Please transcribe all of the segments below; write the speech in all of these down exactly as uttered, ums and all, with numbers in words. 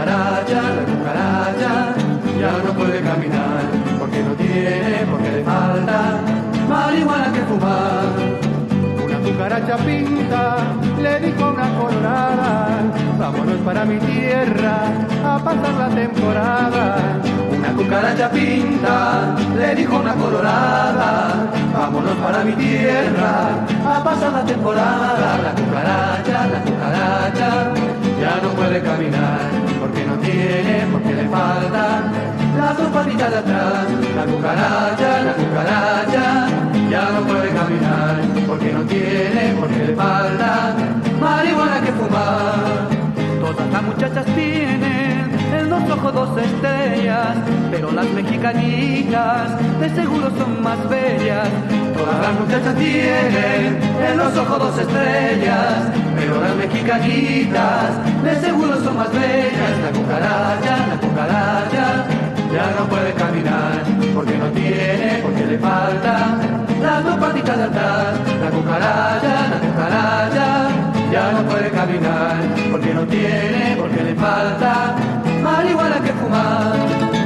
cucaracha, la cucaracha ya no puede caminar, porque no tiene, porque le falta marihuana que fumar. Una cucaracha pinta le dijo a una colorada, vámonos para mi tierra a pasar la temporada. Una cucaracha pinta le dijo a una colorada, vámonos para mi tierra a pasar la temporada. La cucaracha, la cucaracha ya no puede caminar, porque no tiene, porque le faltan las dos patitas de atrás. La cucaracha, la cucaracha ya no puede caminar, porque no tiene, porque le falta marihuana que fumar. Todas las muchachas tienen en los ojos dos estrellas, pero las mexicanitas de seguro son más bellas. Todas las muchachas tienen en los ojos dos estrellas, pero las mexicanitas de seguro son más bellas. La cucaracha, la cucaracha ya no puede caminar, porque no tiene, porque le falta las dos patitas de atrás. La cucaracha, la cucaracha ya no puede caminar, porque no tiene, porque le falta marihuana que fumar.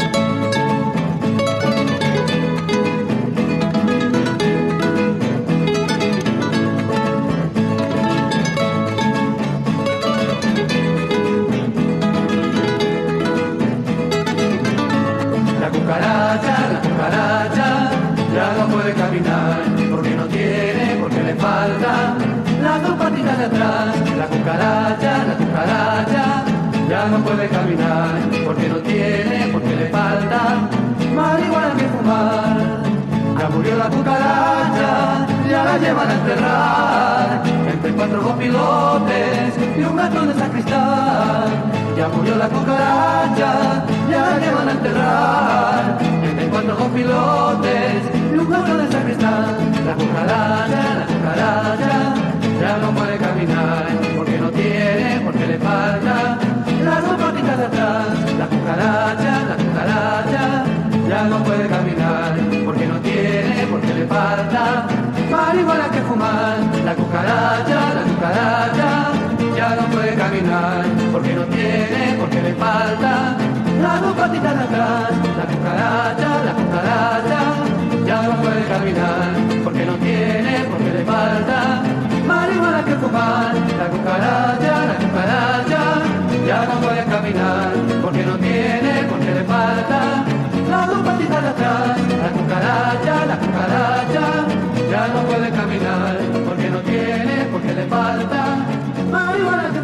La cucaracha, la cucaracha ya no puede caminar, porque no tiene, porque le falta las dos patitas de atrás. La cucaracha, la cucaracha ya no puede caminar, porque no tiene, porque le falta marihuana que fumar. Ya murió la cucaracha, ya la llevan a enterrar entre cuatro gopilotes y un gato de sacristán. Ya murió la cucaracha, ya la llevan a enterrar entre cuatro gopilotes y un gato de sacristán. La cucaracha, la cucaracha ya no puede caminar, porque no tiene, porque le falta las dos patitas de atrás. La cucaracha, la cucaracha ya no puede caminar, porque no tiene, porque le falta marihuana que fumar. La cucaracha, la cucaracha ya no puede caminar, porque no tiene, porque le falta las dos patitas de atrás. La cucaracha, la cucaracha ya no puede caminar, porque no tiene, porque le falta marihuana que fumar. La cucaracha, la cucaracha ya no puede caminar, porque no tiene, porque le falta las dos patitas de atrás. La cucaracha, la cucaracha ya no puede caminar, porque no tiene, porque le falta marihuana que